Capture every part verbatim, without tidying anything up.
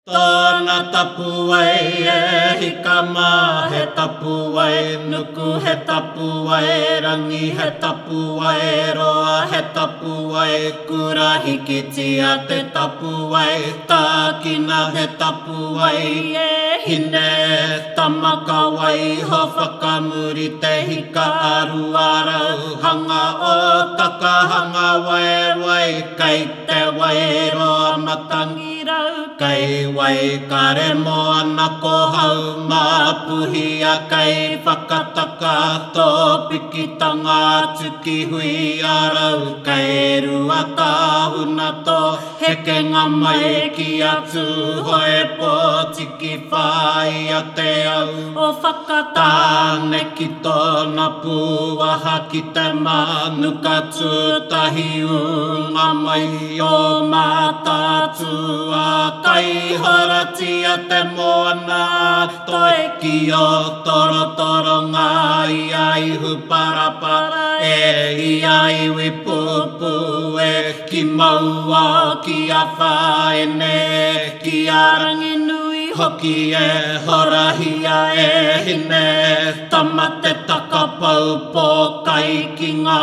Tōna tapu ai e hikama, he tapu ai nuku, he tapu ai rangi, he tapu ai roa, he tapu ai kura hikitia, te tapu ai tākina, he tapu ai e hine, tamaka wai ho whakamuri te hika aru arau, hanga o taka hanga wai wai, kei te wai roa matangi rau, kei wai kare mo ana ko hau mapuhia, kei whakataka tō pikitanga tuki hui arau, kei rua tāhuna tō hekenga mai ki atu hoe po tiki whai a te au o whakatāne ki tōna puaha ki te manuka tūtahi unga mai o mātātua kai horati a te moana toi ki o toro toro ngā ia ihu parapara e ia iwi pupu e ki maua ki a whaene ki a rangi nui hoki e horahia e hine tamate takapau po kai ki ngā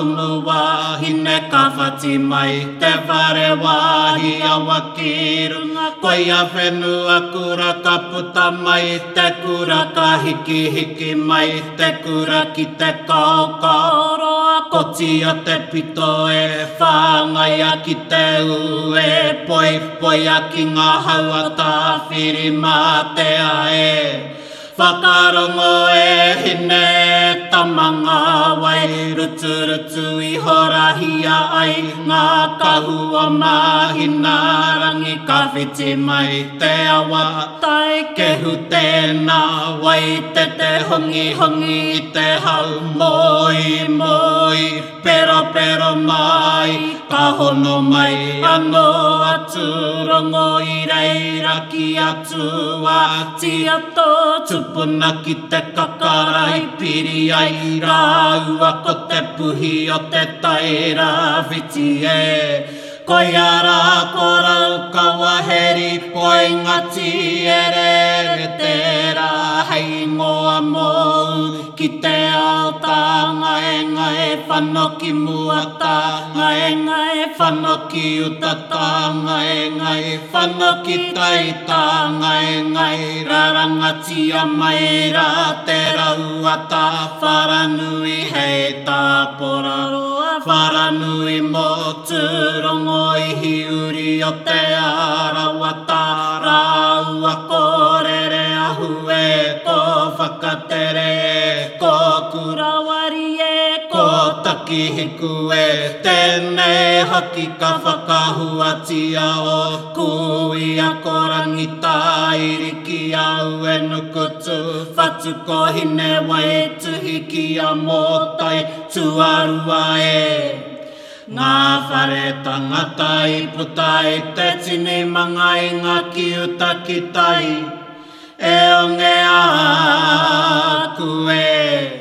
umua hine ka whati mai te whare wahi awa ki runga koi a whenua kura ka puta mai te kura ka hiki hiki mai te kura ki te kau kau roa koti a te pito e whāngai a ki te u e poi poi a ki ngā haua tā whiri mā te ae whakarongo e hine tamanga wai rutu rutu i horahia ai ngā kahua mahina rangi ka whiti mai te awa tai kehu tēnā wai te te hongi hongi i te hau moi moi pero pero mai ka hono mai ano atu rongo i reira ki atu a ti ato tupuna ki te kakara i piri ai rāua ko te puhi o te taira whiti e koi ara ko rau kawa heri poi ngati ere re tērā hei ngoa mou ki te ao tā ngae ngae whanoki mua tā ngae ngae whanoki uta tā ngae ngae whanoki tai tā ngae ngae rarangati a mai rā te raua tā wharanui hei tā poraroa wharanui mo tūrongo i hiuri o te arawa tā rāua kōrere ahu e ko whakatere ko kurawari e ko takihiku e tēnei haki ka whakahuatia o kui a korangi tāiri ki au e nukutu whatu ko hine wai tuhi ki a mōtai tuarua e ngā whare tangata i puta i te tini manga i ngā ki uta ki tai e o nge aku e